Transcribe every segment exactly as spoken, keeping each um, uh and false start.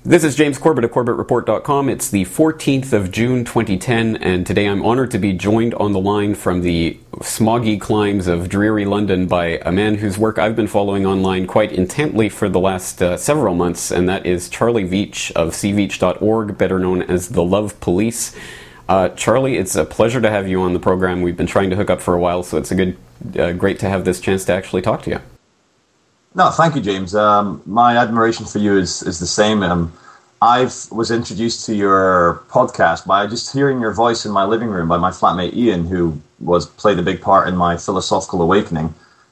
This is James Corbett of Corbett Report dot com. It's the fourteenth of June twenty ten, and today I'm honored to be joined on the line from the smoggy climes of dreary London by a man whose work I've been following online quite intently for the last uh, several months, and that is Charlie Veitch of c veitch dot org, better known as The Love Police. Uh, Charlie, it's a pleasure to have you on the program. We've been trying to hook up for a while, so it's a good, uh, great to have this chance to actually talk to you. No, thank you, James. Um, my admiration for you is, is the same. Um, I was introduced to your podcast by just hearing your voice in my living room by my flatmate Ian, who was played a big part in my philosophical awakening.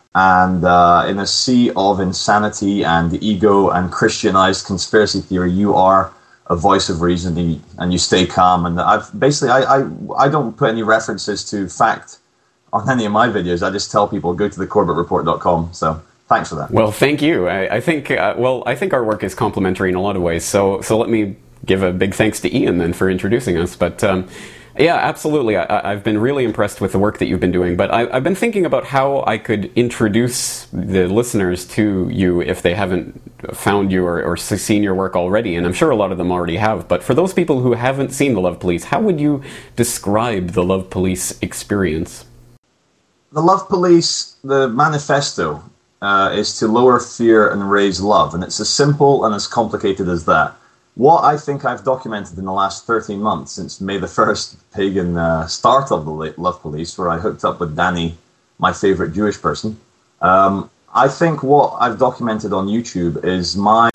And uh, in a sea of insanity and ego and Christianized conspiracy theory, you are a voice of reason, and you stay calm. And I've basically, I, I, I don't put any references to fact on any of my videos. I just tell people go to the Corbett Report dot com. So. Thanks for that. Well, thank you. I, I think uh, well, I think our work is complementary in a lot of ways. So, so let me give a big thanks to Ian then for introducing us. But um, yeah, absolutely. I, I've been really impressed with the work that you've been doing. But I, I've been thinking about how I could introduce the listeners to you if they haven't found you or, or seen your work already. And I'm sure a lot of them already have. But for those people who haven't seen The Love Police, how would you describe the Love Police experience? The Love Police, the manifesto, Uh, is to lower fear and raise love. And it's as simple and as complicated as that. What I think I've documented in the last thirteen months, since May the first pagan uh, start of the Love Police, where I hooked up with Danny, my favorite Jewish person, um, I think what I've documented on YouTube is my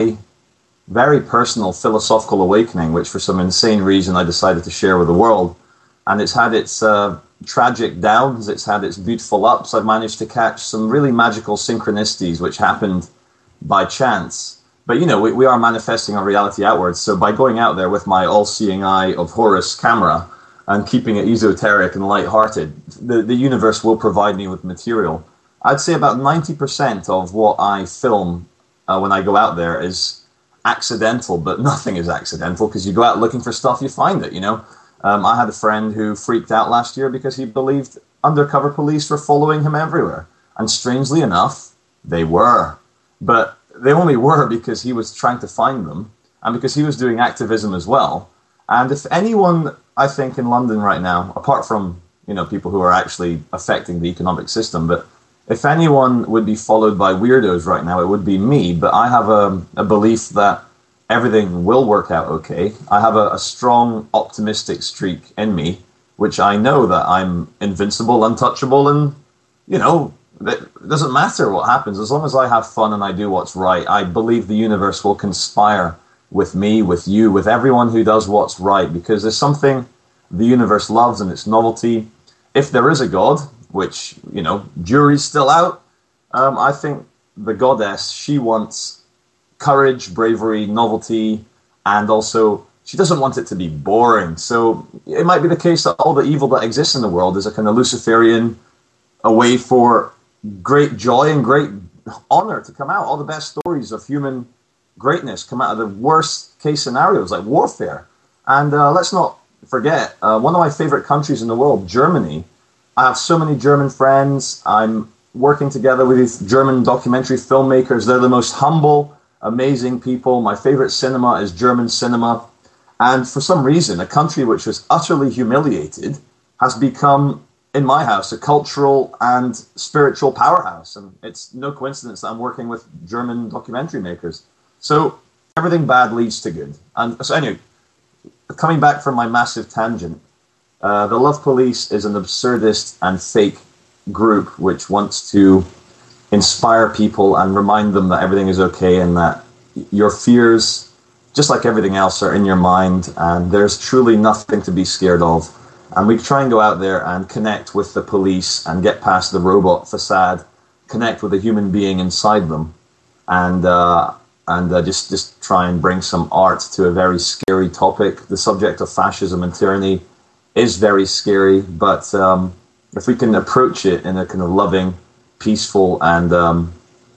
very personal philosophical awakening, which for some insane reason I decided to share with the world. And it's had its uh, tragic downs, it's had its beautiful ups. I've managed to catch some really magical synchronicities which happened by chance. But, you know, we, we are manifesting our reality outwards. So by going out there with my all-seeing eye of Horus camera and keeping it esoteric and lighthearted, the, the universe will provide me with material. I'd say about ninety percent of what I film uh, when I go out there is accidental, but nothing is accidental because you go out looking for stuff, you find it, you know. Um, I had a friend who freaked out last year because he believed undercover police were following him everywhere. And strangely enough, they were. But they only were because he was trying to find them and because he was doing activism as well. And if anyone, I think, in London right now, apart from, you know, people who are actually affecting the economic system, but if anyone would be followed by weirdos right now, it would be me. But I have a, a belief that everything will work out okay. I have a, a strong, optimistic streak in me, which I know that I'm invincible, untouchable, and, you know, it doesn't matter what happens. As long as I have fun and I do what's right, I believe the universe will conspire with me, with you, with everyone who does what's right, because there's something the universe loves, and it's novelty. If there is a God, which, you know, jury's still out, um, I think the goddess, she wants courage, bravery, novelty, and also she doesn't want it to be boring. So it might be the case that all the evil that exists in the world is a kind of Luciferian, a way for great joy and great honor to come out. All the best stories of human greatness come out of the worst case scenarios, like warfare. And uh, let's not forget, uh, one of my favorite countries in the world, Germany. I have so many German friends. I'm working together with these German documentary filmmakers. They're the most humble, amazing people. My favorite cinema is German cinema. And for some reason, a country which was utterly humiliated has become, in my house, a cultural and spiritual powerhouse. And it's no coincidence that I'm working with German documentary makers. So everything bad leads to good. And so anyway, coming back from my massive tangent, uh, the Love Police is an absurdist and fake group which wants to inspire people and remind them that everything is okay and that your fears, just like everything else, are in your mind, and there's truly nothing to be scared of. And we try and go out there and connect with the police and get past the robot facade, connect with the human being inside them, and uh, and uh, just, just try and bring some art to a very scary topic. The subject of fascism and tyranny is very scary, but um, if we can approach it in a kind of loving, peaceful and, um,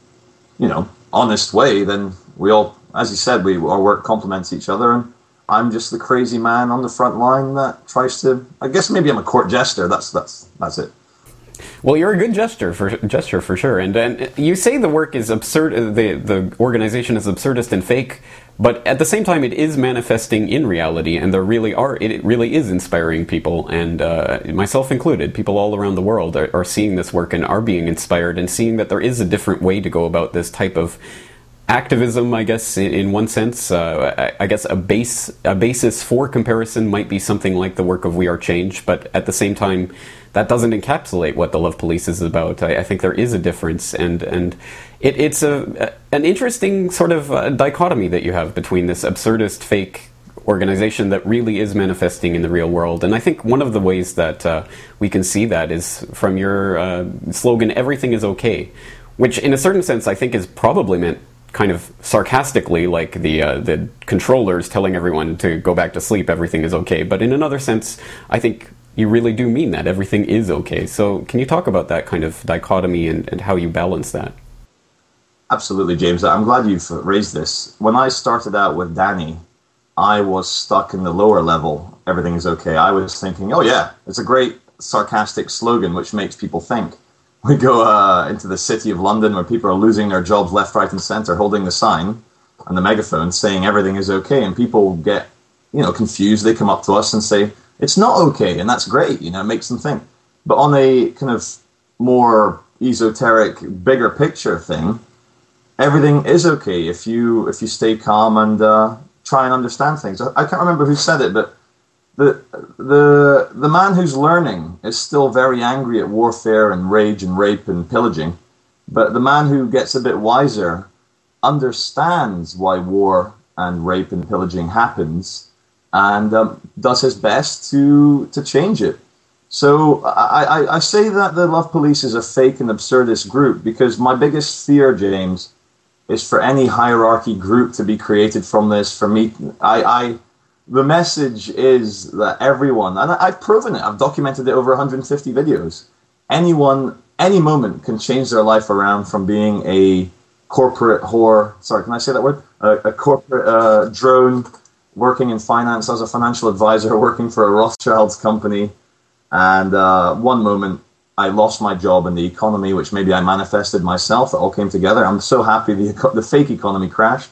you know, honest way, then we all, as you said, we our work complements each other, and I'm just the crazy man on the front line that tries to, I guess maybe I'm a court jester, that's that's that's it. Well, you're a good gesture for gesture for sure, and and you say the work is absurd. The the organization is absurdist and fake, but at the same time, it is manifesting in reality, and there really are. It really is inspiring people, and uh, myself included. People all around the world are, are seeing this work and are being inspired, and seeing that there is a different way to go about this type of activism, I guess, in, in one sense. Uh, I, I guess a base a basis for comparison might be something like the work of We Are Change, but at the same time, that doesn't encapsulate what the Love Police is about. I, I think there is a difference, and and it, it's a an interesting sort of uh, dichotomy that you have between this absurdist fake organization that really is manifesting in the real world. And I think one of the ways that uh, we can see that is from your uh, slogan, "Everything is okay," which in a certain sense I think is probably meant kind of sarcastically, like the uh, the controllers telling everyone to go back to sleep, everything is okay. But in another sense, I think you really do mean that everything is okay. So can you talk about that kind of dichotomy and, and how you balance that? Absolutely, James. I'm glad you've raised this. When I started out with Danny, I was stuck in the lower level, everything is okay. I was thinking, oh yeah, it's a great sarcastic slogan which makes people think. We go uh, into the city of London where people are losing their jobs left, right, and centre, holding the sign and the megaphone saying everything is okay, and people get, you know, confused. They come up to us and say, it's not okay, and that's great, you know, it makes them think. But on a kind of more esoteric, bigger picture thing, everything is okay if you if you stay calm and uh, try and understand things. I, I can't remember who said it, but the the the man who's learning is still very angry at warfare and rage and rape and pillaging, but the man who gets a bit wiser understands why war and rape and pillaging happens, and um, does his best to to change it. So I, I, I say that the Love Police is a fake and absurdist group because my biggest fear, James, is for any hierarchy group to be created from this. For me, I, I the message is that everyone, and I've proven it, I've documented it over one hundred fifty videos, anyone, any moment can change their life around from being a corporate whore, sorry, can I say that word? A, a corporate uh, drone, working in finance as a financial advisor, working for a Rothschild's company, and uh, one moment I lost my job in the economy, which maybe I manifested myself. It all came together. I'm so happy the the fake economy crashed,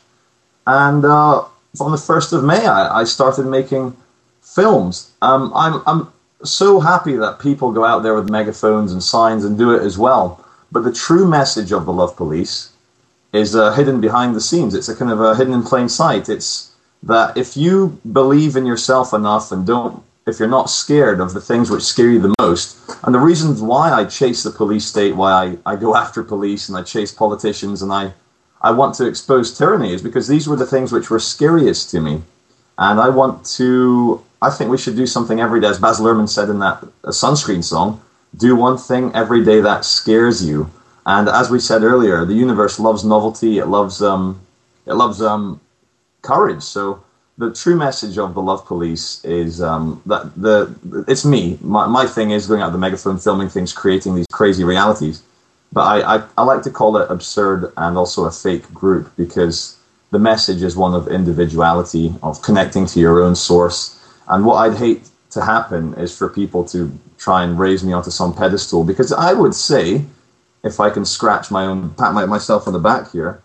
and uh, on the first of May, I, I started making films. Um, I'm I'm so happy that people go out there with megaphones and signs and do it as well. But the true message of the Love Police is uh, hidden behind the scenes. It's a kind of a hidden in plain sight. It's that if you believe in yourself enough and don't, if you're not scared of the things which scare you the most, and the reasons why I chase the police state, why I, I go after police and I chase politicians and I, I want to expose tyranny is because these were the things which were scariest to me. And I want to, I think we should do something every day, as Baz Luhrmann said in that uh, Sunscreen song, do one thing every day that scares you. And as we said earlier, the universe loves novelty, it loves um, it loves um, courage. So the true message of the Love Police is um, that the it's me. My, my thing is going out the megaphone, filming things, creating these crazy realities. But I, I, I like to call it absurd and also a fake group because the message is one of individuality, of connecting to your own source. And what I'd hate to happen is for people to try and raise me onto some pedestal, because I would say, if I can scratch my own, pat my, myself on the back here,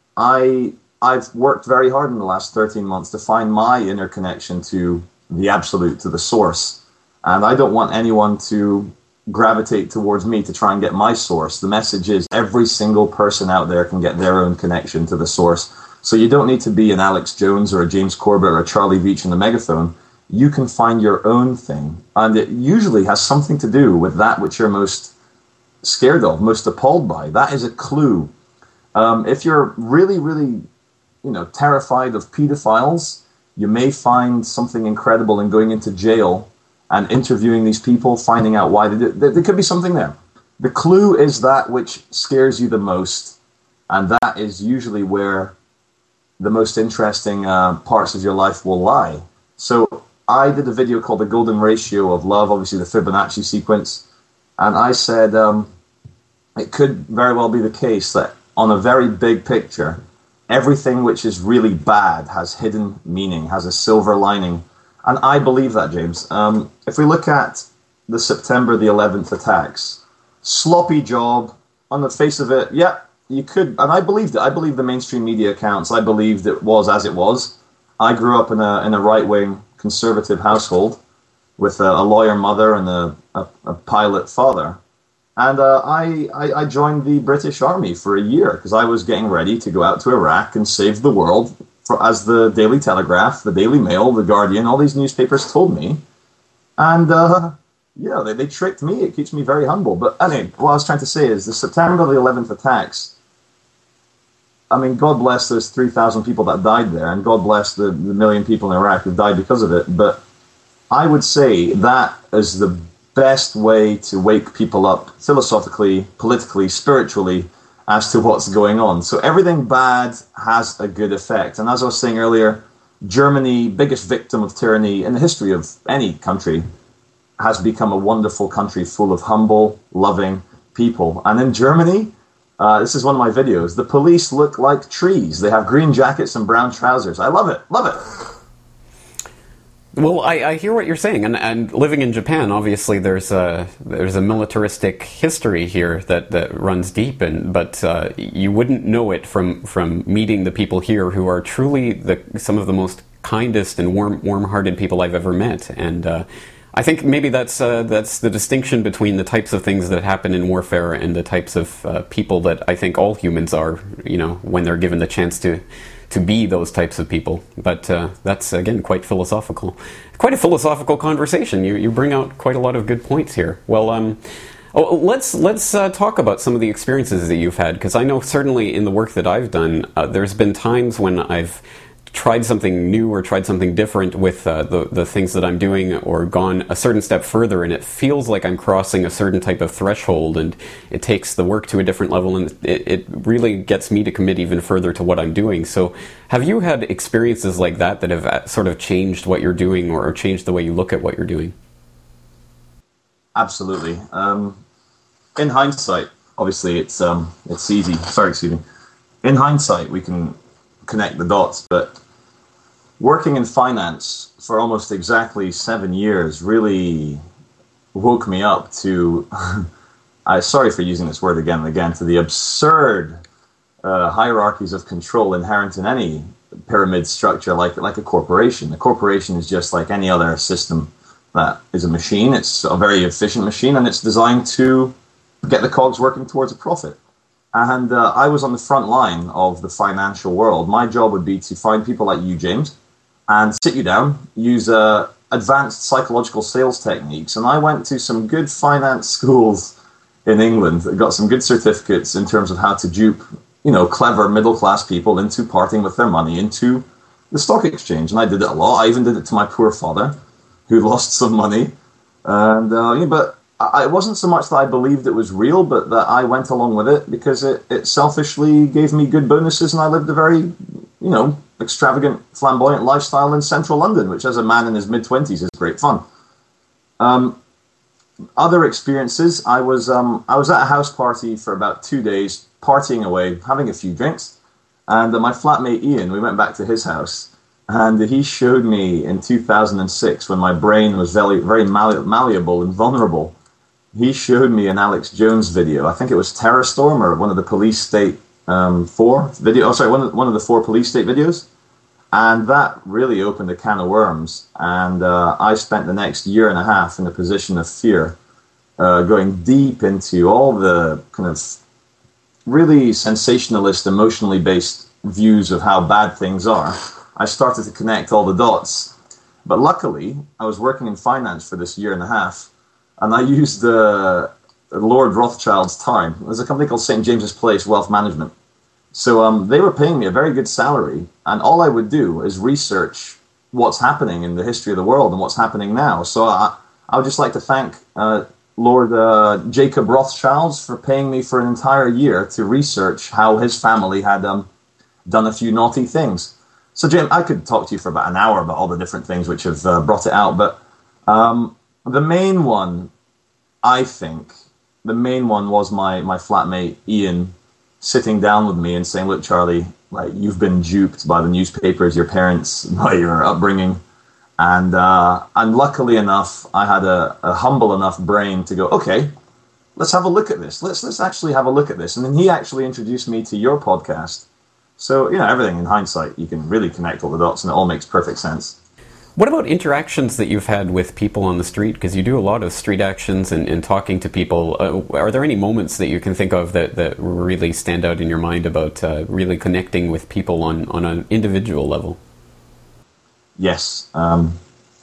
I, I've worked very hard in the last thirteen months to find my inner connection to the absolute, to the source. And I don't want anyone to gravitate towards me to try and get my source. The message is every single person out there can get their own connection to the source. So you don't need to be an Alex Jones or a James Corbett or a Charlie Veitch in the megaphone. You can find your own thing. And it usually has something to do with that which you're most scared of, most appalled by. That is a clue. Um, if you're really, really, you know, terrified of pedophiles, you may find something incredible in going into jail and interviewing these people, finding out why they did. There, there could be something there. The clue is that which scares you the most, and that is usually where the most interesting uh, parts of your life will lie. So I did a video called The Golden Ratio of Love, obviously the Fibonacci sequence, and I said um, it could very well be the case that on a very big picture, everything which is really bad has hidden meaning, has a silver lining. And I believe that, James. Um, if we look at the September the eleventh attacks, sloppy job. On the face of it, yeah, you could, and I believed it. I believed the mainstream media accounts. I believed it was as it was. I grew up in a in a right wing conservative household with a, a lawyer mother and a, a, a pilot father, and uh, I, I I joined the British Army for a year because I was getting ready to go out to Iraq and save the world. For, as the Daily Telegraph, the Daily Mail, the Guardian, all these newspapers told me, and. Uh, Yeah, they, they tricked me. It keeps me very humble. But anyway, what I was trying to say is the September the eleventh attacks, I mean, God bless those three thousand people that died there, and God bless the, the million people in Iraq who died because of it. But I would say that is the best way to wake people up philosophically, politically, spiritually, as to what's going on. So everything bad has a good effect. And as I was saying earlier, Germany, biggest victim of tyranny in the history of any country, has become a wonderful country full of humble, loving people. And in Germany, uh, this is one of my videos, the police look like trees. They have green jackets and brown trousers. I love it, love it. Well, I, I hear what you're saying, and, and living in Japan, obviously there's a there's a militaristic history here that, that runs deep, and but uh, you wouldn't know it from, from meeting the people here who are truly the some of the most kindest and warm warm-hearted people I've ever met, and uh, I think maybe that's uh, that's the distinction between the types of things that happen in warfare and the types of uh, people that I think all humans are, you know, when they're given the chance to to be those types of people. But uh, that's, again, quite philosophical. Quite a philosophical conversation. You you bring out quite a lot of good points here. Well, um, oh, let's let's uh, talk about some of the experiences that you've had, because I know certainly in the work that I've done, uh, there's been times when I've tried something new or tried something different with uh, the, the things that I'm doing, or gone a certain step further, and it feels like I'm crossing a certain type of threshold, and it takes the work to a different level, and it, it really gets me to commit even further to what I'm doing. So have you had experiences like that that have sort of changed what you're doing, or changed the way you look at what you're doing? Absolutely. Um, in hindsight, obviously it's um, it's easy. Sorry, excuse me. In hindsight, we can connect the dots, but working in finance for almost exactly seven years really woke me up to, I sorry for using this word again and again, to the absurd uh, hierarchies of control inherent in any pyramid structure like like a corporation. A corporation is just like any other system that is a machine. It's a very efficient machine, and it's designed to get the cogs working towards a profit. And uh, I was on the front line of the financial world. My job would be to find people like you, James, and sit you down, use uh, advanced psychological sales techniques. And I went to some good finance schools in England, got some good certificates in terms of how to dupe, you know, clever middle-class people into parting with their money into the stock exchange. And I did it a lot. I even did it to my poor father, who lost some money. And uh, yeah, but I, it wasn't so much that I believed it was real, but that I went along with it because it, it selfishly gave me good bonuses, and I lived a very, you know, extravagant, flamboyant lifestyle in central London, which as a man in his mid-twenties is great fun. Um, other experiences, I was um, I was at a house party for about two days, partying away, having a few drinks, and uh, my flatmate Ian, we went back to his house, and he showed me in two thousand six, when my brain was very, very malleable malleable and vulnerable, he showed me an Alex Jones video. I think it was Terror Storm, or one of the Police State um, four video. Oh, sorry, one of, one of the four Police State videos. And that really opened a can of worms. And uh, I spent the next year and a half in a position of fear, uh, going deep into all the kind of really sensationalist, emotionally based views of how bad things are. I started to connect all the dots. But luckily, I was working in finance for this year and a half, and I used uh, Lord Rothschild's time. There's a company called Saint James's Place Wealth Management. So um, they were paying me a very good salary, and all I would do is research what's happening in the history of the world and what's happening now. So I, I would just like to thank uh, Lord uh, Jacob Rothschild for paying me for an entire year to research how his family had um, done a few naughty things. So Jim, I could talk to you for about an hour about all the different things which have uh, brought it out, but um, the main one, I think, the main one was my, my flatmate Ian sitting down with me and saying, look, Charlie, like, you've been duped by the newspapers, your parents, by your upbringing. And uh, and luckily enough, I had a, a humble enough brain to go, okay, let's have a look at this. Let's let's actually have a look at this. And then he actually introduced me to your podcast. So, you know, everything in hindsight, you can really connect all the dots and it all makes perfect sense. What about interactions that you've had with people on the street? Because you do a lot of street actions and, and talking to people. Uh, are there any moments that you can think of that, that really stand out in your mind about uh, really connecting with people on, on an individual level? Yes. Um,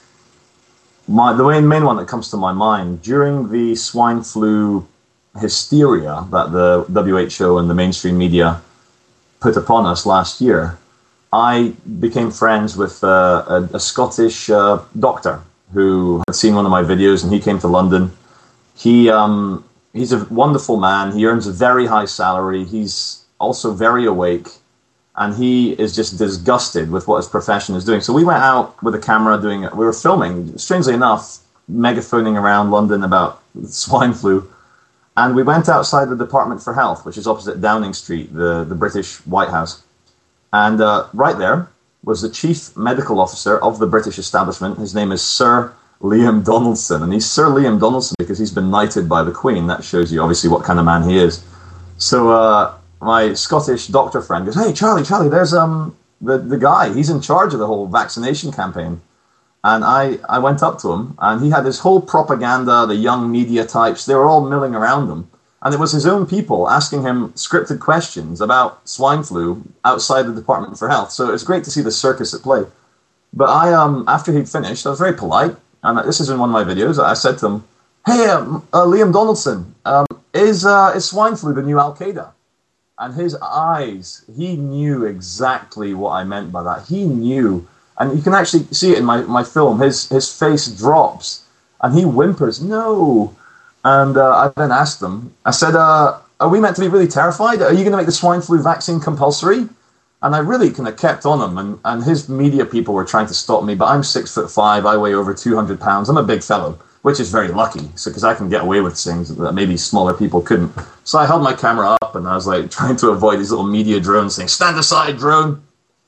my, the main one that comes to my mind, during the swine flu hysteria that the W H O and the mainstream media put upon us last year, I became friends with uh, a, a Scottish uh, doctor who had seen one of my videos, and he came to London. He um, he's a wonderful man. He earns a very high salary. He's also very awake, and he is just disgusted with what his profession is doing. So we went out with a camera doing it. We were filming, strangely enough, megaphoning around London about swine flu. And we went outside the Department for Health, which is opposite Downing Street, the, the British White House. And uh, right there was the chief medical officer of the British establishment. His name is Sir Liam Donaldson. And he's Sir Liam Donaldson because he's been knighted by the Queen. That shows you, obviously, what kind of man he is. So uh, my Scottish doctor friend goes, "Hey, Charlie, Charlie, there's um the, the guy. He's in charge of the whole vaccination campaign." And I, I went up to him, and he had his whole propaganda, the young media types. They were all milling around him. And it was his own people asking him scripted questions about swine flu outside the Department for Health. So it's great to see the circus at play. But I, um, after he'd finished, I was very polite. And this is in one of my videos. I said to him, "Hey, um, uh, Liam Donaldson, um, is, uh, is swine flu the new Al-Qaeda?" And his eyes, he knew exactly what I meant by that. He knew. And you can actually see it in my, my film. His, his face drops, and he whimpers, "No." And uh, I then asked them, I said, uh, "Are we meant to be really terrified? Are you going to make the swine flu vaccine compulsory?" And I really kind of kept on him, and, and his media people were trying to stop me, but I'm six foot five, I weigh over two hundred pounds, I'm a big fellow, which is very lucky, so because I can get away with things that maybe smaller people couldn't. So I held my camera up, and I was like trying to avoid these little media drones saying, "Stand aside, drone."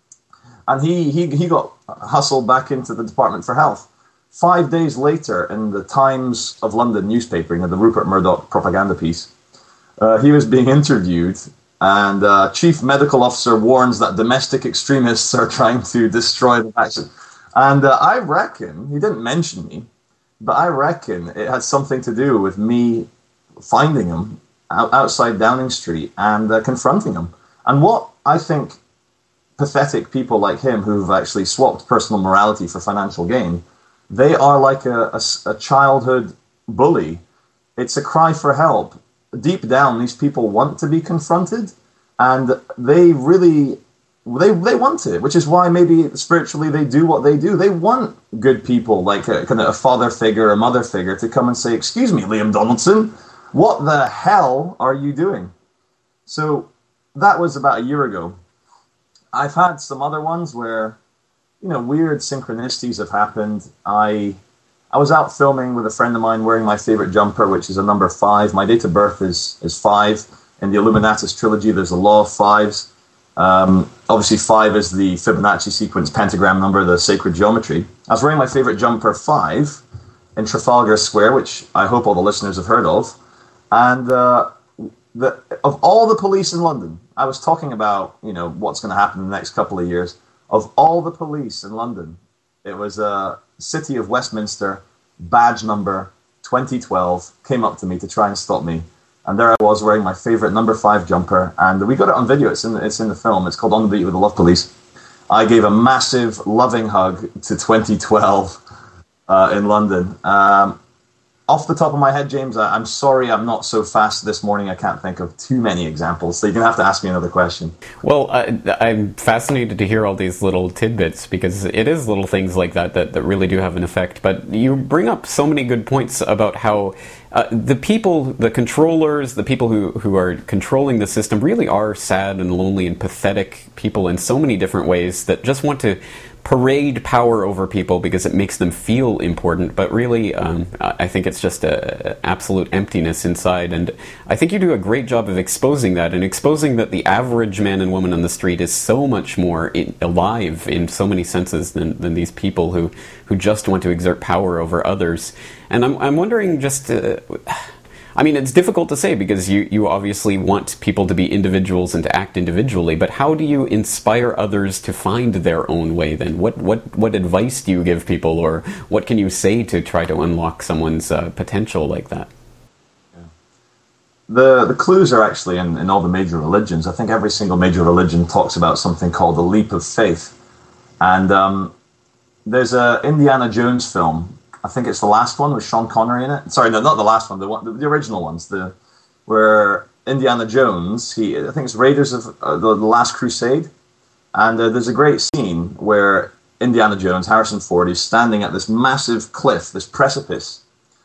And he, he, he got hustled back into the Department for Health. Five days later, in the Times of London newspaper, you know, the Rupert Murdoch propaganda piece, uh, he was being interviewed, and uh, Chief Medical Officer warns that domestic extremists are trying to destroy the vaccine. And uh, I reckon, he didn't mention me, but I reckon it had something to do with me finding him out, outside Downing Street and uh, confronting him. And what I think pathetic people like him who've actually swapped personal morality for financial gain, they are like a, a, a childhood bully. It's a cry for help. Deep down, these people want to be confronted, and they really, they they want it, which is why maybe spiritually they do what they do. They want good people, like a, kind of a father figure, a mother figure, to come and say, "Excuse me, Liam Donaldson, what the hell are you doing?" So that was about a year ago. I've had some other ones where, you know, weird synchronicities have happened. I I was out filming with a friend of mine wearing my favorite jumper, which is a number five. My date of birth is, is five. In the Illuminatus trilogy, there's a law of fives. Um, obviously, five is the Fibonacci sequence pentagram number, the sacred geometry. I was wearing my favorite jumper, five, in Trafalgar Square, which I hope all the listeners have heard of. And uh, the, of all the police in London, I was talking about, you know, what's going to happen in the next couple of years. Of all the police in London, it was uh, City of Westminster, badge number twenty twelve, came up to me to try and stop me. And there I was wearing my favorite number five jumper. And we got it on video. It's in, it's in the film. It's called On the Beat with the Love Police. I gave a massive loving hug to twenty twelve uh, in London. Um, Off the top of my head, James, I, I'm sorry I'm not so fast this morning. I can't think of too many examples, so you're going to have to ask me another question. Well, I, I'm fascinated to hear all these little tidbits, because it is little things like that that, that really do have an effect. But you bring up so many good points about how uh, the people, the controllers, the people who, who are controlling the system really are sad and lonely and pathetic people in so many different ways that just want to parade power over people because it makes them feel important, but really um, I think it's just a, a absolute emptiness inside. And I think you do a great job of exposing that, and exposing that the average man and woman on the street is so much more in, alive in so many senses than, than these people who, who just want to exert power over others. And I'm, I'm wondering just... Uh, I mean, it's difficult to say because you, you obviously want people to be individuals and to act individually, but how do you inspire others to find their own way then? What what, what advice do you give people, or what can you say to try to unlock someone's uh, potential like that? Yeah. The, the clues are actually in, in all the major religions. I think every single major religion talks about something called the leap of faith. And um, there's a Indiana Jones film, I think it's the last one with Sean Connery in it. Sorry, no, not the last one. The one, the, the original ones. The where Indiana Jones, he, I think it's Raiders of uh, the, the Last Crusade, and uh, there's a great scene where Indiana Jones, Harrison Ford, is standing at this massive cliff, this precipice,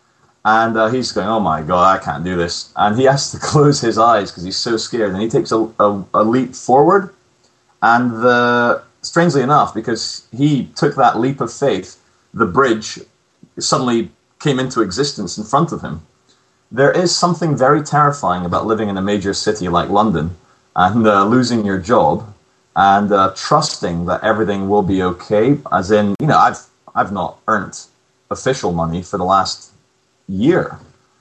and uh, he's going, "Oh my God, I can't do this," and he has to close his eyes because he's so scared, and he takes a, a, a leap forward, and the strangely enough, because he took that leap of faith, the bridge suddenly came into existence in front of him. There is something very terrifying about living in a major city like London and uh, losing your job and uh, trusting that everything will be okay. As in, you know, I've I've not earned official money for the last year.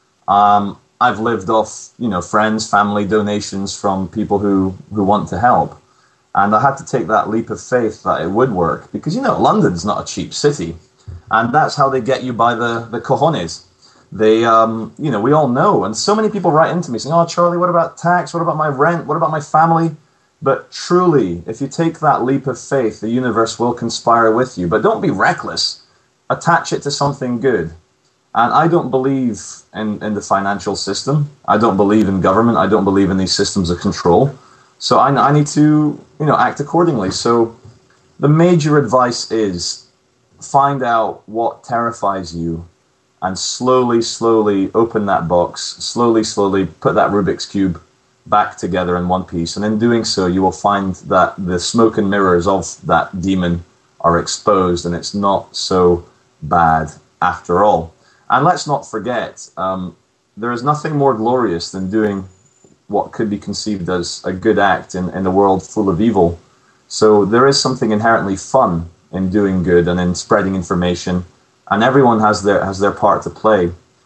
Um, I've lived off, you know, friends, family donations from people who, who want to help. And I had to take that leap of faith that it would work because, you know, London's not a cheap city. And that's how they get you by the, the cojones. They, um, you know, we all know. And so many people write into me saying, "Oh, Charlie, what about tax? What about my rent? What about my family?" But truly, if you take that leap of faith, the universe will conspire with you. But don't be reckless. Attach it to something good. And I don't believe in, in the financial system. I don't believe in government. I don't believe in these systems of control. So I, I need to, you know, act accordingly. So the major advice is, find out what terrifies you and slowly, slowly open that box, slowly, slowly put that Rubik's Cube back together in one piece. And in doing so, you will find that the smoke and mirrors of that demon are exposed and it's not so bad after all. And let's not forget, um, there is nothing more glorious than doing what could be conceived as a good act in, in a world full of evil. So there is something inherently fun in doing good and in spreading information, and everyone has their has their part to play.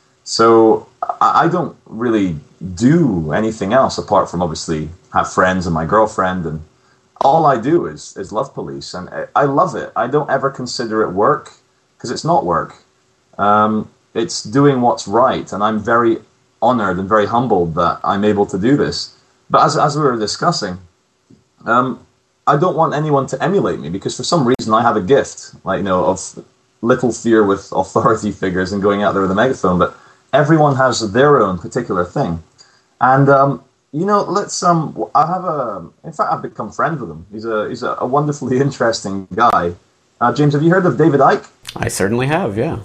So I, I don't really do anything else apart from obviously have friends and my girlfriend, and all I do is is love police, and I, I love it. I don't ever consider it work because it's not work. Um, it's doing what's right, and I'm very honored and very humbled that I'm able to do this. But as as we were discussing, um, I don't want anyone to emulate me because for some reason I have a gift, like, you know, of little fear with authority figures and going out there with a megaphone. But everyone has their own particular thing, and um, you know, let's um, I have a. In fact, I've become friends with him. He's a he's a, a wonderfully interesting guy. Uh, James, have you heard of David Icke? I certainly have. Yeah.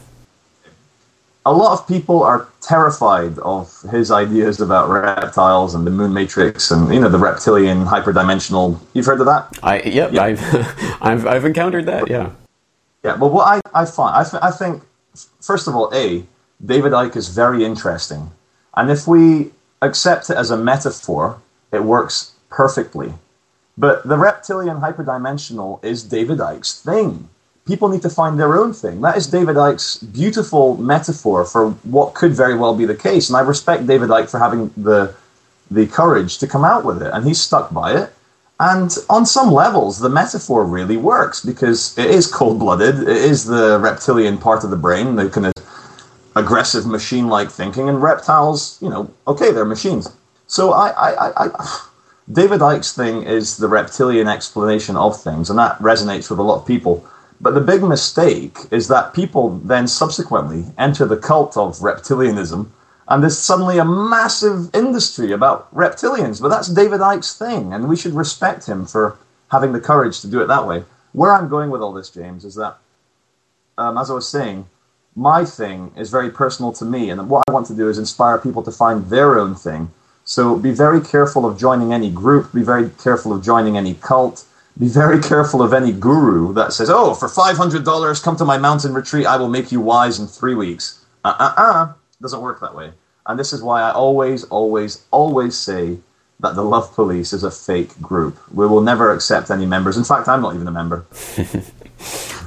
A lot of people are terrified of his ideas about reptiles and the moon matrix and, you know, the reptilian hyperdimensional. You've heard of that? I yep, yeah. I've I've I've encountered that. Yeah. Yeah. Well, what I I find I, th- I think first of all, a David Icke is very interesting, and if we accept it as a metaphor, it works perfectly. But the reptilian hyperdimensional is David Icke's thing. People need to find their own thing. That is David Icke's beautiful metaphor for what could very well be the case. And I respect David Icke for having the the courage to come out with it. And he's stuck by it. And on some levels, the metaphor really works because it is cold-blooded. It is the reptilian part of the brain, the kind of aggressive machine-like thinking. And reptiles, you know, okay, they're machines. So I, I, I, I David Icke's thing is the reptilian explanation of things. And that resonates with a lot of people. But the big mistake is that people then subsequently enter the cult of reptilianism, and there's suddenly a massive industry about reptilians. But that's David Icke's thing, and we should respect him for having the courage to do it that way. Where I'm going with all this, James, is that, um, as I was saying, my thing is very personal to me, and what I want to do is inspire people to find their own thing. So be very careful of joining any group, be very careful of joining any cult. Be very careful of any guru that says, "Oh, for five hundred dollars, come to my mountain retreat. I will make you wise in three weeks." Uh-uh-uh. Doesn't work that way. And this is why I always, always, always say that the Love Police is a fake group. We will never accept any members. In fact, I'm not even a member.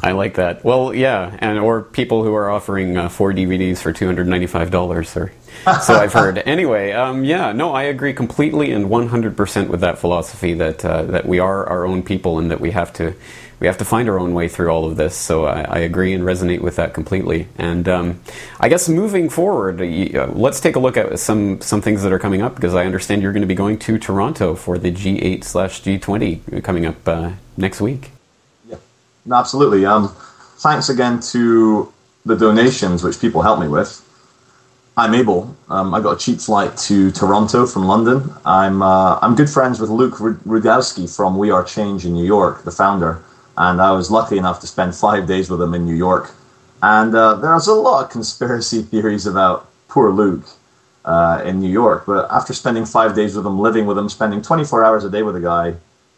I like that. Well, yeah, and or people who are offering uh, four D V Ds for two hundred ninety-five dollars, or so I've heard. Anyway, um, yeah, no, I agree completely and one hundred percent with that philosophy that uh, that we are our own people and that we have to we have to find our own way through all of this. So I, I agree and resonate with that completely. And um, I guess moving forward, uh, let's take a look at some some things that are coming up, because I understand you're going to be going to Toronto for the G eight slash G twenty coming up uh, next week. Yeah, no, absolutely. Um, thanks again to the donations which people help me with. I'm able. Um, I got a cheap flight to Toronto from London. I'm uh, I'm good friends with Luke Rudkowski from We Are Change in New York, the founder, and I was lucky enough to spend five days with him in New York. And uh, there's a lot of conspiracy theories about poor Luke uh, in New York, but after spending five days with him, living with him, spending twenty-four hours a day with the guy,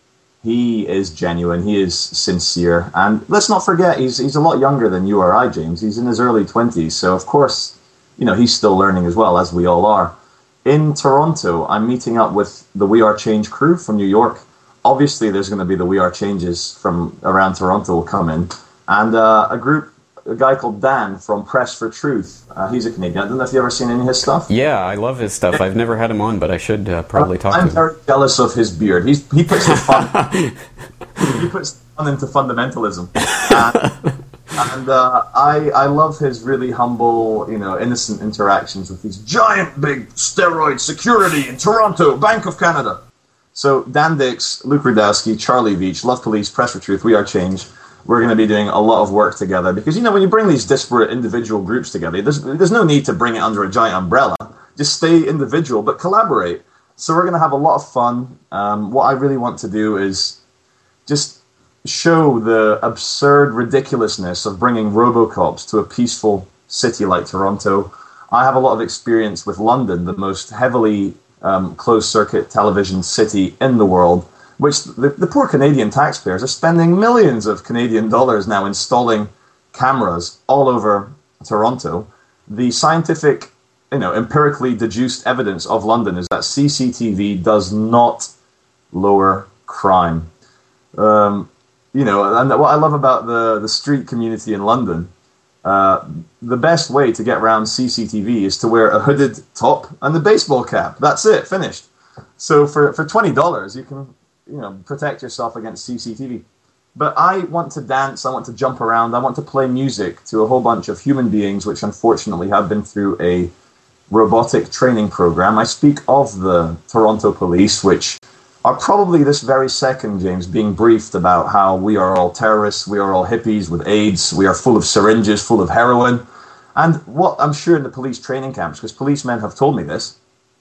he is genuine, he is sincere, and let's not forget, he's he's a lot younger than you or I, James. He's in his early twenties, so of course, you know, he's still learning as well, as we all are. In Toronto, I'm meeting up with the We Are Change crew from New York. Obviously, there's going to be the We Are Changes from around Toronto will come in. And uh, a group, a guy called Dan from Press for Truth. Uh, he's a Canadian. I don't know if you've ever seen any of his stuff. Yeah, I love his stuff. I've never had him on, but I should uh, probably talk I'm to him. I'm very jealous of his beard. He's, he puts the fun, he puts the fun into fundamentalism. And, And uh, I I love his really humble, you know, innocent interactions with these giant big steroid security in Toronto, Bank of Canada. So Dan Dix, Luke Rudkowski, Charlie Veach, Love Police, Press for Truth, We Are Change. We're going to be doing a lot of work together because, you know, when you bring these disparate individual groups together, there's there's no need to bring it under a giant umbrella. Just stay individual, but collaborate. So we're going to have a lot of fun. Um, what I really want to do is just show the absurd ridiculousness of bringing RoboCops to a peaceful city like Toronto. I have a lot of experience with London, the most heavily um, closed-circuit television city in the world, which the, the poor Canadian taxpayers are spending millions of Canadian dollars now installing cameras all over Toronto. The scientific, you know, empirically deduced evidence of London is that C C T V does not lower crime. Um, You know, and what I love about the, the street community in London, uh, the best way to get around C C T V is to wear a hooded top and a baseball cap. That's it, finished. So for, for twenty dollars, you can, you know, protect yourself against C C T V. But I want to dance, I want to jump around, I want to play music to a whole bunch of human beings, which unfortunately have been through a robotic training program. I speak of the Toronto Police, which are probably this very second, James, being briefed about how we are all terrorists, we are all hippies with AIDS, we are full of syringes, full of heroin. And what I'm sure in the police training camps, because policemen have told me this,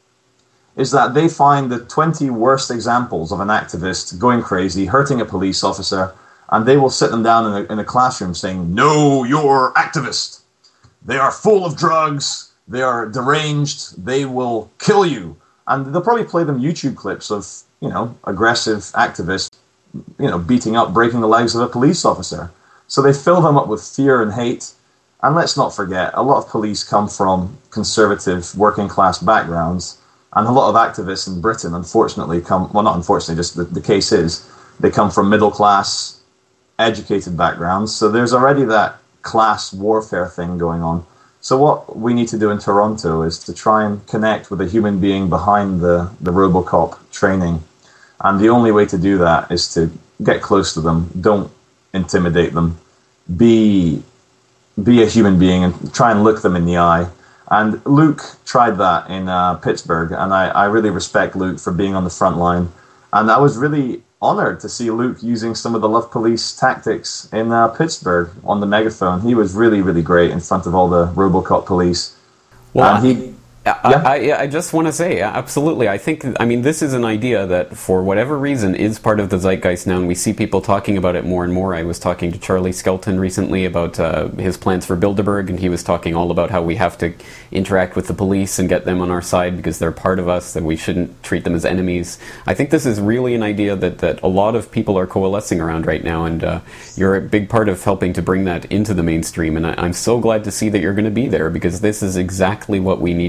is that they find the twenty worst examples of an activist going crazy, hurting a police officer, and they will sit them down in a, in a classroom saying, "No, you're activist. They are full of drugs, they are deranged, they will kill you." And they'll probably play them YouTube clips of, you know, aggressive activists, you know, beating up, breaking the legs of a police officer. So they fill them up with fear and hate. And let's not forget, a lot of police come from conservative working class backgrounds. And a lot of activists in Britain, unfortunately, come, well, not unfortunately, just the, the case is, they come from middle class, educated backgrounds. So there's already that class warfare thing going on. So what we need to do in Toronto is to try and connect with the human being behind the, the RoboCop training. And the only way to do that is to get close to them. Don't intimidate them. Be, be a human being and try and look them in the eye. And Luke tried that in uh, Pittsburgh, and I, I really respect Luke for being on the front line. And I was really honored to see Luke using some of the Love Police tactics in uh, Pittsburgh on the megaphone. He was really, really great in front of all the RoboCop police. Well, and he, I, yeah. I, I just want to say, absolutely. I think, I mean, this is an idea that, for whatever reason, is part of the zeitgeist now, and we see people talking about it more and more. I was talking to Charlie Skelton recently about uh, his plans for Bilderberg, and he was talking all about how we have to interact with the police and get them on our side because they're part of us, that we shouldn't treat them as enemies. I think this is really an idea that, that a lot of people are coalescing around right now, and uh, you're a big part of helping to bring that into the mainstream, and I, I'm so glad to see that you're going to be there, because this is exactly what we need to do, is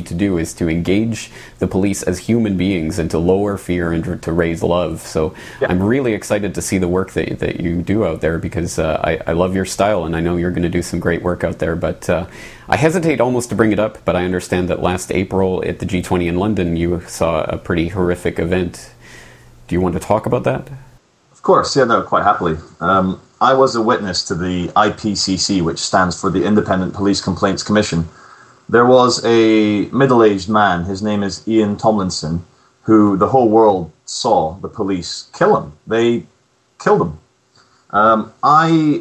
is to engage the police as human beings and to lower fear and to raise love. So yeah. I'm really excited to see the work that that you do out there, because uh, I, I love your style, and I know you're going to do some great work out there. But uh, I hesitate almost to bring it up, but I understand that last April at the G twenty in London, you saw a pretty horrific event. Do you want to talk about that? Of course, yeah, no, quite happily. Um, I was a witness to the I P C C, which stands for the Independent Police Complaints Commission. There was a middle-aged man, his name is Ian Tomlinson, who the whole world saw the police kill him. They killed him. Um, I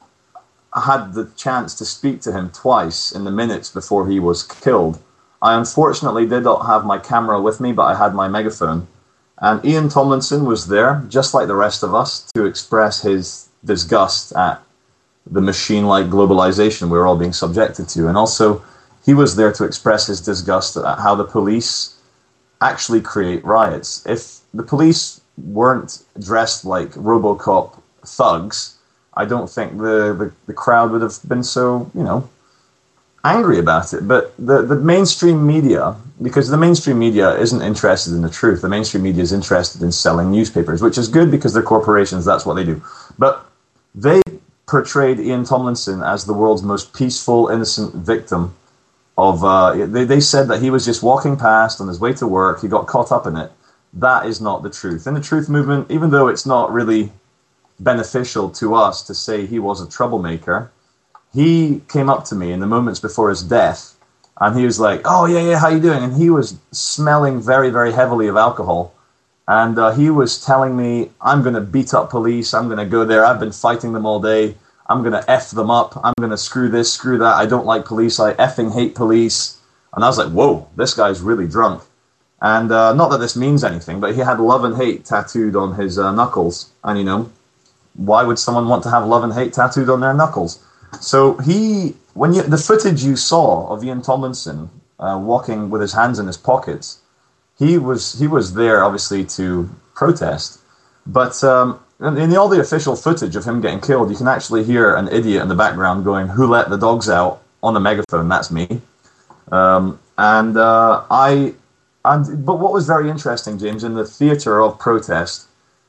had the chance to speak to him twice in the minutes before he was killed. I unfortunately did not have my camera with me, but I had my megaphone. And Ian Tomlinson was there, just like the rest of us, to express his disgust at the machine-like globalization we're all being subjected to. And also, he was there to express his disgust at how the police actually create riots. If the police weren't dressed like RoboCop thugs, I don't think the, the, the crowd would have been so, you know, angry about it. But the, the mainstream media, because the mainstream media isn't interested in the truth. The mainstream media is interested in selling newspapers, which is good because they're corporations, that's what they do. But they portrayed Ian Tomlinson as the world's most peaceful, innocent victim of, uh, they, they said that he was just walking past on his way to work, he got caught up in it. That is not the truth. In the truth movement, even though it's not really beneficial to us to say he was a troublemaker, he came up to me in the moments before his death, and he was like, oh, yeah, yeah, how you doing? And he was smelling very, very heavily of alcohol. And uh, he was telling me, I'm going to beat up police. I'm going to go there. I've been fighting them all day. I'm going to F them up. I'm going to screw this, screw that. I don't like police. I effing hate police. And I was like, whoa, this guy's really drunk. And uh, not that this means anything, but he had love and hate tattooed on his uh, knuckles. And, you know, why would someone want to have love and hate tattooed on their knuckles? So he, when you, the footage you saw of Ian Tomlinson uh, walking with his hands in his pockets, he was he was there obviously to protest. But um, in, in the, all the official footage of him getting killed, you can actually hear an idiot in the background going, "Who let the dogs out?" on the megaphone. That's me. Um, and uh, I, and but what was very interesting, James, in the theatre of protest,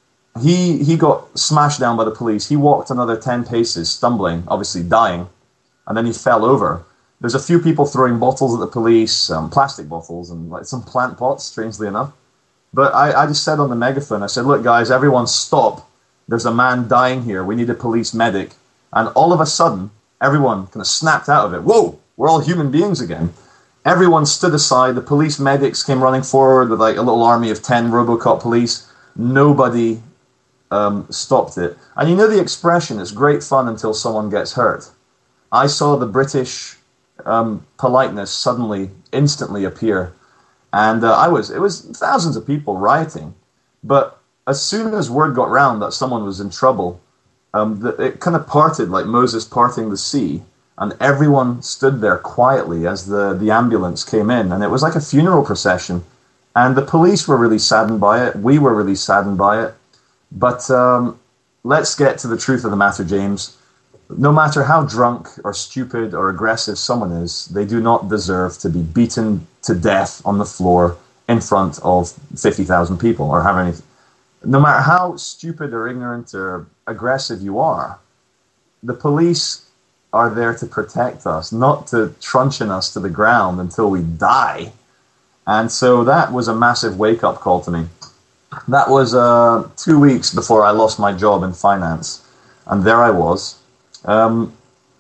He he got smashed down by the police. He walked another ten paces, stumbling, obviously dying, and then he fell over. There's a few people throwing bottles at the police, um, plastic bottles, and like some plant pots, strangely enough. But I, I just said on the megaphone, I said, look, guys, everyone stop. There's a man dying here. We need a police medic. And all of a sudden, everyone kind of snapped out of it. Whoa, we're all human beings again. Everyone stood aside. The police medics came running forward with like a little army of ten RoboCop police. Nobody Um, stopped it. And you know the expression, it's great fun until someone gets hurt. I saw the British um, politeness suddenly, instantly appear. And uh, I was, it was thousands of people rioting. But as soon as word got round that someone was in trouble, um, the, it kind of parted like Moses parting the sea. And everyone stood there quietly as the, the ambulance came in. And it was like a funeral procession. And the police were really saddened by it. We were really saddened by it. But um, let's get to the truth of the matter, James. No matter how drunk or stupid or aggressive someone is, they do not deserve to be beaten to death on the floor in front of fifty thousand people or have any. No matter how stupid or ignorant or aggressive you are, the police are there to protect us, not to truncheon us to the ground until we die. And so that was a massive wake-up call to me. That was uh, two weeks before I lost my job in finance. And there I was. Um,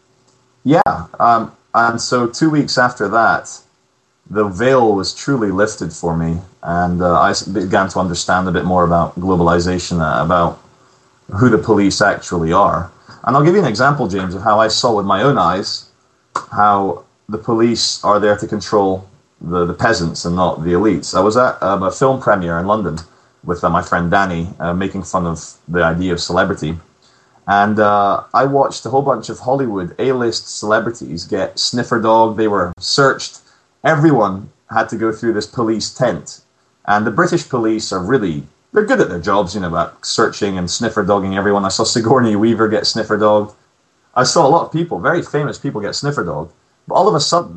yeah, um, and so two weeks after that, the veil was truly lifted for me. And uh, I began to understand a bit more about globalization, uh, about who the police actually are. And I'll give you an example, James, of how I saw with my own eyes how the police are there to control the, the peasants and not the elites. I was at um, a film premiere in London with uh, my friend Danny, uh, making fun of the idea of celebrity. And uh, I watched a whole bunch of Hollywood A-list celebrities get sniffer dog. They were searched. Everyone had to go through this police tent. And the British police are really, they're good at their jobs, you know, about searching and sniffer dogging everyone. I saw Sigourney Weaver get sniffer dogged. I saw a lot of people, very famous people, get sniffer dogged. But all of a sudden,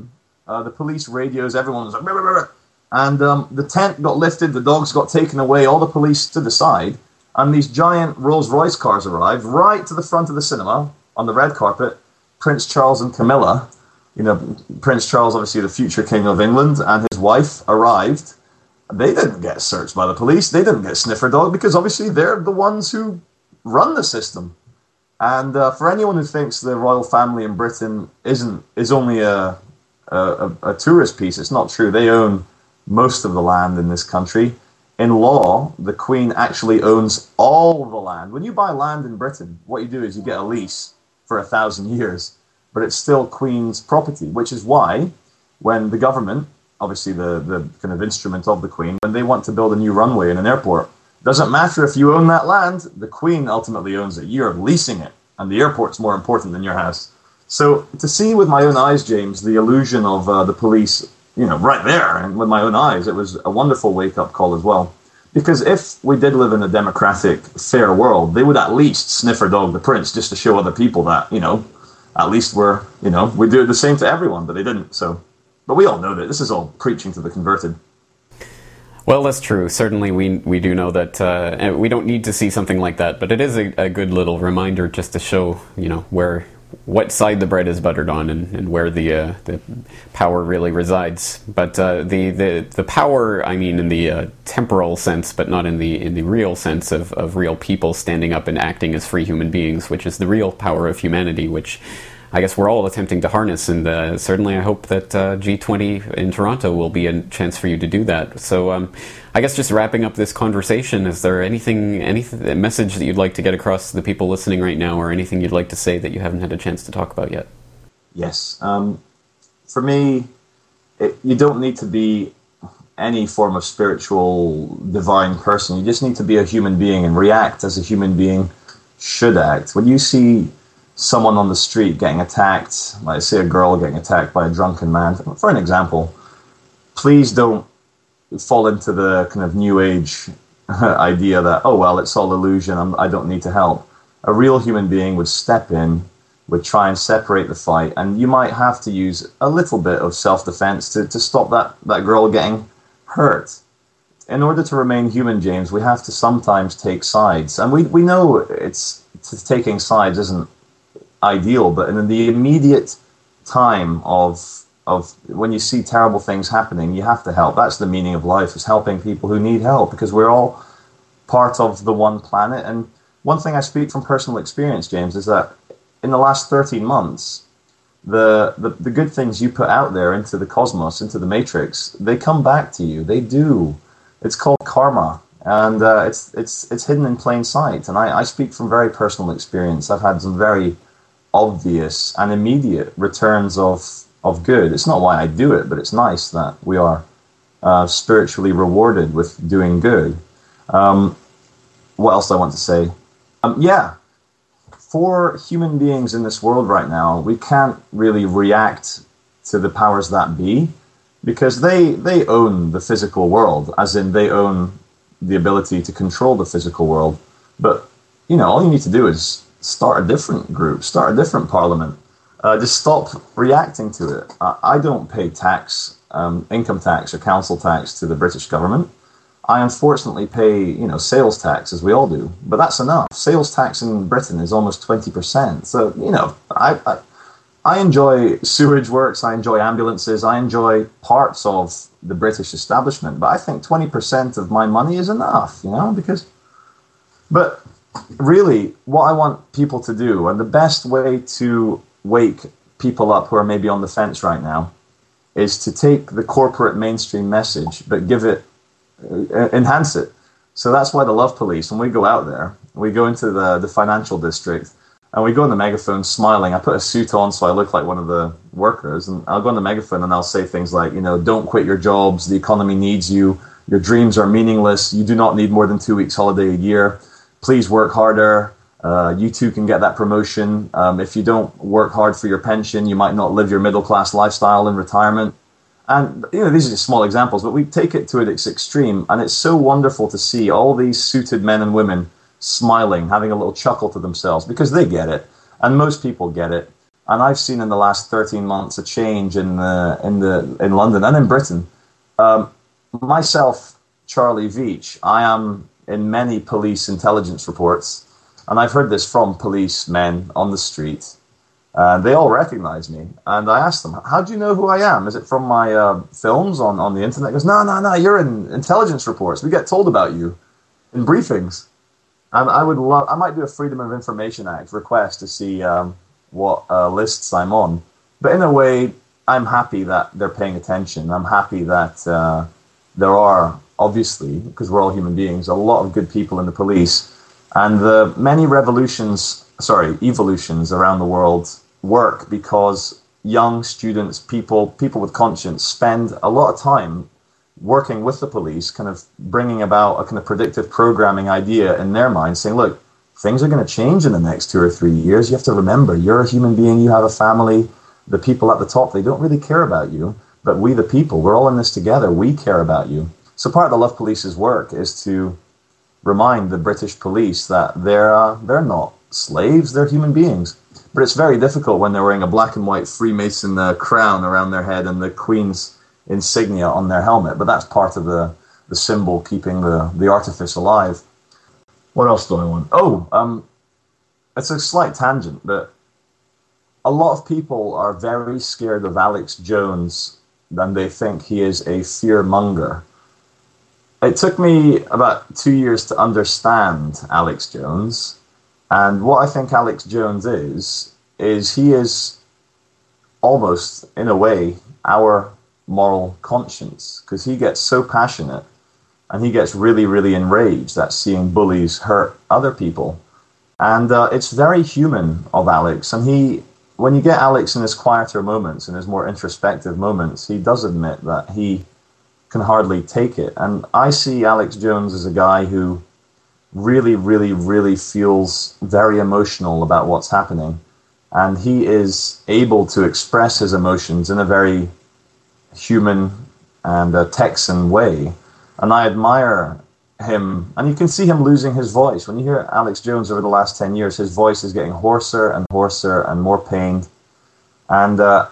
Uh, the police radios, everyone was like, "Rah, rah, rah." And um, the tent got lifted, the dogs got taken away, all the police stood aside, and these giant Rolls-Royce cars arrived right to the front of the cinema on the red carpet. Prince Charles and Camilla, you know, Prince Charles, obviously the future King of England, and his wife arrived. They didn't get searched by the police. They didn't get sniffer dog because obviously they're the ones who run the system. And uh, for anyone who thinks the royal family in Britain isn't is only a, a a tourist piece, it's not true. They own most of the land in this country. In law, the Queen actually owns all the land. When you buy land in Britain, what you do is you get a lease for a thousand years, but it's still Queen's property, which is why when the government, obviously the, the kind of instrument of the Queen, when they want to build a new runway in an airport, doesn't matter if you own that land, the Queen ultimately owns it. You're leasing it, and the airport's more important than your house. So to see with my own eyes, James, the illusion of uh, the police, you know, right there, and with my own eyes, it was a wonderful wake-up call as well. Because if we did live in a democratic, fair world, they would at least sniffer dog the prince just to show other people that, you know, at least we're, you know, we do the same to everyone, but they didn't. So, but we all know that this is all preaching to the converted. Well, that's true. Certainly, we we do know that uh, we don't need to see something like that, but it is a, a good little reminder just to show, you know, where what side the bread is buttered on, and, and where the uh, the power really resides. But uh, the, the the power, I mean, in the uh, temporal sense, but not in the in the real sense of, of real people standing up and acting as free human beings, which is the real power of humanity, which I guess we're all attempting to harness. And uh, certainly I hope that uh, G twenty in Toronto will be a chance for you to do that. So um, I guess just wrapping up this conversation, is there anything, any message that you'd like to get across to the people listening right now, or anything you'd like to say that you haven't had a chance to talk about yet? Yes. Um, for me, it, you don't need to be any form of spiritual, divine person. You just need to be a human being and react as a human being should act. When you see someone on the street getting attacked, like say a girl getting attacked by a drunken man, for an example, please don't fall into the kind of new age idea that, oh, well, it's all illusion, I'm, I don't need to help. A real human being would step in, would try and separate the fight, and you might have to use a little bit of self-defense to, to stop that, that girl getting hurt. In order to remain human, James, we have to sometimes take sides. And we, we know it's, it's taking sides isn't ideal, but in the immediate time of of when you see terrible things happening, you have to help. That's the meaning of life, is helping people who need help, because we're all part of the one planet. And one thing I speak from personal experience, James, is that in the last thirteen months, the, the, the good things you put out there into the cosmos, into the matrix, they come back to you. They do. It's called karma. And uh, it's it's it's hidden in plain sight. And I, I speak from very personal experience. I've had some very obvious and immediate returns of of good. It's not why I do it, but it's nice that we are uh, spiritually rewarded with doing good. Um, what else do I want to say? Um, yeah, for human beings in this world right now, we can't really react to the powers that be, because they they own the physical world, as in they own the ability to control the physical world. But, you know, all you need to do is start a different group, start a different parliament. Uh, just stop reacting to it. Uh, I don't pay tax, um, income tax or council tax to the British government. I unfortunately pay, you know, sales tax, as we all do. But that's enough. Sales tax in Britain is almost twenty percent. So, you know, I, I, I enjoy sewage works, I enjoy ambulances, I enjoy parts of the British establishment. But I think twenty percent of my money is enough, you know, because... But really, what I want people to do, and the best way to wake people up who are maybe on the fence right now, is to take the corporate mainstream message, but give it, uh, enhance it. So that's why the Love Police, when we go out there, we go into the, the financial district, and we go on the megaphone smiling. I put a suit on so I look like one of the workers, and I'll go on the megaphone and I'll say things like, you know, don't quit your jobs, the economy needs you, your dreams are meaningless, you do not need more than two weeks holiday a year, please work harder. Uh, you too can get that promotion. Um, if you don't work hard for your pension, you might not live your middle-class lifestyle in retirement. And, you know, these are just small examples, but we take it to its extreme, and it's so wonderful to see all these suited men and women smiling, having a little chuckle to themselves, because they get it, and most people get it. And I've seen in the last thirteen months a change in the in the in London and in Britain. Um, myself, Charlie Veitch, I am in many police intelligence reports, and I've heard this from policemen on the street. And they all recognize me. And I asked them, how do you know who I am? Is it from my uh, films on, on the internet? He goes, no, no, no, you're in intelligence reports. We get told about you in briefings. And I would love, I might do a Freedom of Information Act request to see um, what uh, lists I'm on. But in a way, I'm happy that they're paying attention. I'm happy that uh, there are, obviously, because we're all human beings, a lot of good people in the police. And the many revolutions, sorry, evolutions around the world work because young students, people, people with conscience spend a lot of time working with the police, kind of bringing about a kind of predictive programming idea in their mind, saying, look, things are going to change in the next two or three years. You have to remember, you're a human being, you have a family. The people at the top, they don't really care about you, but we, the people, we're all in this together. We care about you. So part of the Love Police's work is to remind the British police that they're uh, they're not slaves, they're human beings. But it's very difficult when they're wearing a black and white Freemason uh, crown around their head and the Queen's insignia on their helmet. But that's part of the, the symbol keeping the, the artifice alive. What else do I want? Oh, um, it's a slight tangent, but a lot of people are very scared of Alex Jones and they think he is a fear-monger. It took me about two years to understand Alex Jones. And what I think Alex Jones is, is he is almost, in a way, our moral conscience, because he gets so passionate and he gets really, really enraged at seeing bullies hurt other people. And uh, it's very human of Alex. And he, when you get Alex in his quieter moments, in his more introspective moments, he does admit that he can hardly take it. And I see Alex Jones as a guy who really, really, really feels very emotional about what's happening. And he is able to express his emotions in a very human and uh, Texan way. And I admire him. And you can see him losing his voice. When you hear Alex Jones over the last ten years, his voice is getting hoarser and hoarser and more pained. And uh,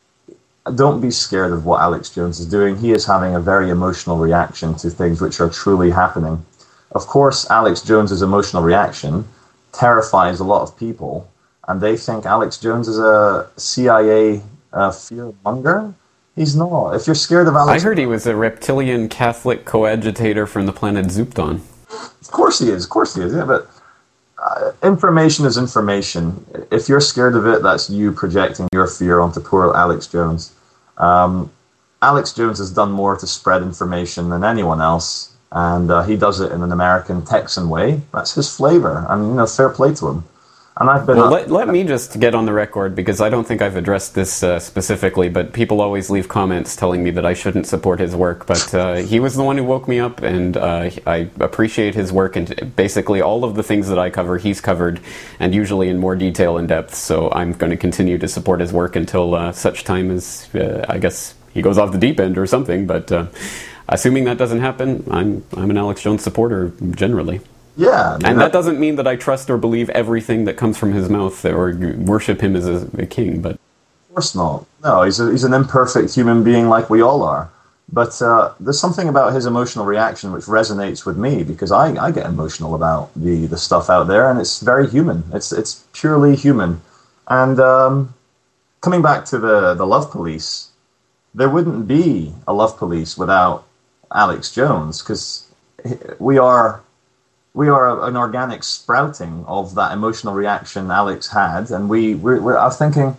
don't be scared of what Alex Jones is doing. He is having a very emotional reaction to things which are truly happening. Of course, Alex Jones's emotional reaction terrifies a lot of people, and they think Alex Jones is a C I A uh, fear-monger. He's not. If you're scared of Alex... I heard he was a reptilian Catholic coadjutor from the planet Zupton. Of course he is, of course he is, yeah, but uh, information is information. If you're scared of it, that's you projecting your fear onto poor Alex Jones. Um, Alex Jones has done more to spread information than anyone else. And uh, he does it in an American Texan way. That's his flavor. And, you know, fair play to him. And I've been... Well, let, let me just get on the record, because I don't think I've addressed this uh, specifically, but people always leave comments telling me that I shouldn't support his work. But uh, he was the one who woke me up, and uh, I appreciate his work. And basically all of the things that I cover, he's covered, and usually in more detail and depth. So I'm going to continue to support his work until uh, such time as, uh, I guess, he goes off the deep end or something. But... Uh, Assuming that doesn't happen, I'm I'm an Alex Jones supporter generally. Yeah. I mean, and that, that doesn't mean that I trust or believe everything that comes from his mouth or worship him as a, a king, but... Of course not. No, he's, a, he's an imperfect human being like we all are. But uh, there's something about his emotional reaction which resonates with me, because I, I get emotional about the, the stuff out there, and it's very human. It's it's purely human. And um, coming back to the, the Love Police, there wouldn't be a Love Police without Alex Jones, because we are we are an organic sprouting of that emotional reaction Alex had, and we we're, we're, I was thinking,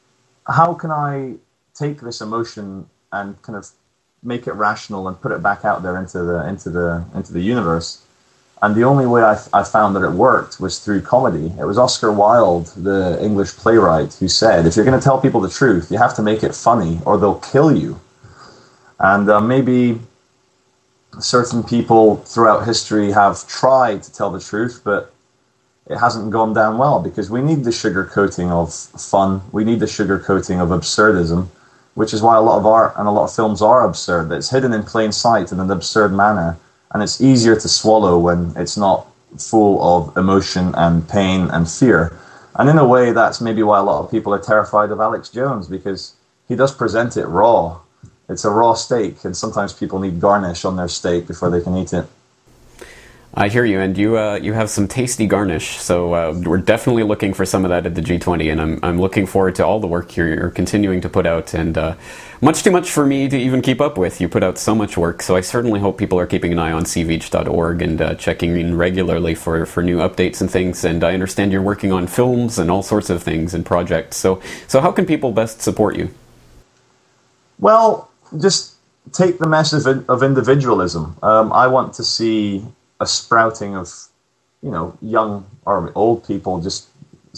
how can I take this emotion and kind of make it rational and put it back out there into the into the into the universe? And the only way I, I found that it worked was through comedy. It was Oscar Wilde, the English playwright, who said, if you're going to tell people the truth, you have to make it funny or they'll kill you. And uh, maybe certain people throughout history have tried to tell the truth, but it hasn't gone down well, because we need the sugar coating of fun. We need the sugar coating of absurdism, which is why a lot of art and a lot of films are absurd. It's hidden in plain sight in an absurd manner, and it's easier to swallow when it's not full of emotion and pain and fear. And in a way, that's maybe why a lot of people are terrified of Alex Jones, because he does present it raw. It's a raw steak, and sometimes people need garnish on their steak before they can eat it. I hear you, and you uh, you have some tasty garnish, so uh, we're definitely looking for some of that at the G twenty, and I'm I'm looking forward to all the work you're, you're continuing to put out, and uh, much too much for me to even keep up with. You put out so much work, so I certainly hope people are keeping an eye on c veach dot org and uh, checking in regularly for, for new updates and things, and I understand you're working on films and all sorts of things and projects, so so how can people best support you? Well, just take the message of, of individualism. Um, I want to see a sprouting of, you know, young or old people just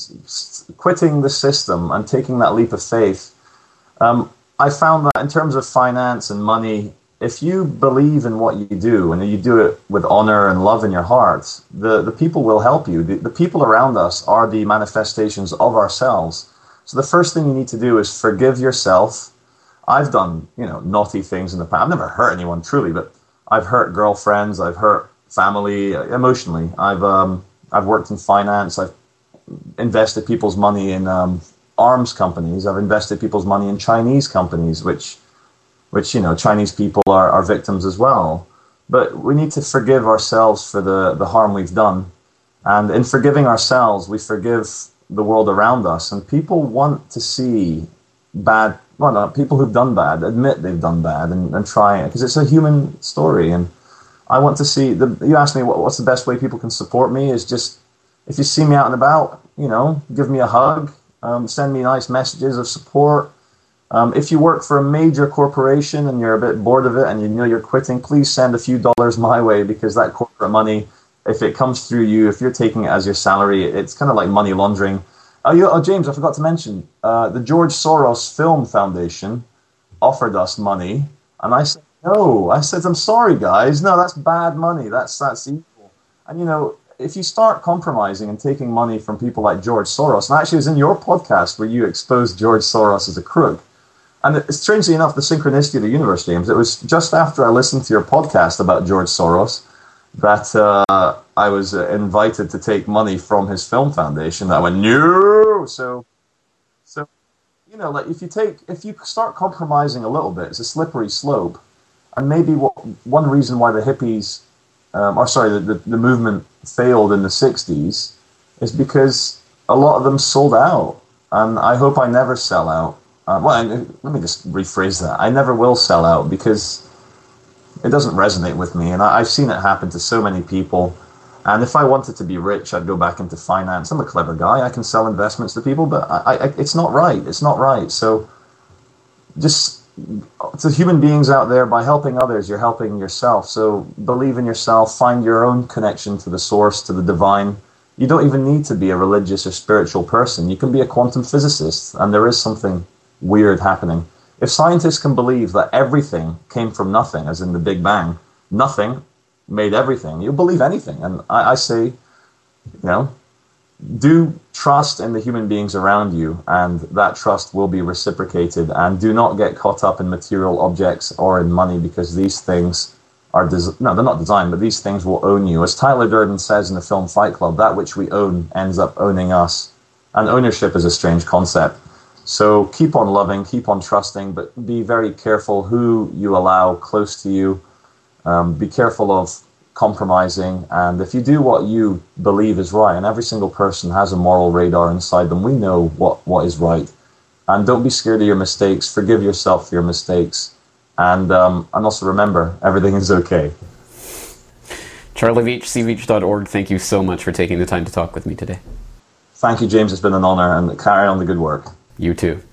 quitting the system and taking that leap of faith. Um, I found that in terms of finance and money, if you believe in what you do and you do it with honor and love in your heart, the, the people will help you. The, the people around us are the manifestations of ourselves. So the first thing you need to do is forgive yourself. I've done, you know, naughty things in the past. I've never hurt anyone truly, but I've hurt girlfriends. I've hurt family, emotionally. I've um, I've worked in finance. I've invested people's money in um, arms companies. I've invested people's money in Chinese companies, which, which you know, Chinese people are, are victims as well. But we need to forgive ourselves for the, the harm we've done. And in forgiving ourselves, we forgive the world around us. And people want to see bad, well, no, people who've done bad, admit they've done bad and, and try it, because it's a human story. And I want to see, the, you asked me what, what's the best way people can support me, is just, if you see me out and about, you know, give me a hug, um, send me nice messages of support. Um, if you work for a major corporation and you're a bit bored of it and you know you're quitting, please send a few dollars my way, because that corporate money, if it comes through you, if you're taking it as your salary, it's kind of like money laundering. Oh, you, oh James, I forgot to mention, uh, the George Soros Film Foundation offered us money, and I said, no, I said, I'm sorry, guys. No, that's bad money. That's that's evil. And, you know, if you start compromising and taking money from people like George Soros, and actually it was in your podcast where you exposed George Soros as a crook. And it, strangely enough, the synchronicity of the universe, James, it was just after I listened to your podcast about George Soros that uh, I was uh, invited to take money from his film foundation. That I went, no! So, so, you know, like if you take, if you start compromising a little bit, it's a slippery slope. And maybe what, one reason why the hippies, um, or sorry, the, the, the movement failed in the sixties is because a lot of them sold out. And I hope I never sell out. Uh, well, let me just rephrase that. I never will sell out, because it doesn't resonate with me. And I, I've seen it happen to so many people. And if I wanted to be rich, I'd go back into finance. I'm a clever guy. I can sell investments to people, but I, I, it's not right. It's not right. So just... to human beings out there, by helping others, you're helping yourself. So believe in yourself, find your own connection to the source, to the divine. You don't even need to be a religious or spiritual person. You can be a quantum physicist, and there is something weird happening. If scientists can believe that everything came from nothing, as in the Big Bang, nothing made everything, you'll believe anything. And I, I say, you know, do trust in the human beings around you, and that trust will be reciprocated. And do not get caught up in material objects or in money, because these things are, des- no, they're not designed, but these things will own you. As Tyler Durden says in the film Fight Club, that which we own ends up owning us. And ownership is a strange concept. So keep on loving, keep on trusting, but be very careful who you allow close to you. Um, be careful of compromising, and if you do what you believe is right, and every single person has a moral radar inside them, we know what, what is right. And don't be scared of your mistakes. Forgive yourself for your mistakes. And um, and also remember, everything is okay. Charlie Veach, c veach dot org, thank you so much for taking the time to talk with me today. Thank you, James. It's been an honor, and carry on the good work. You too.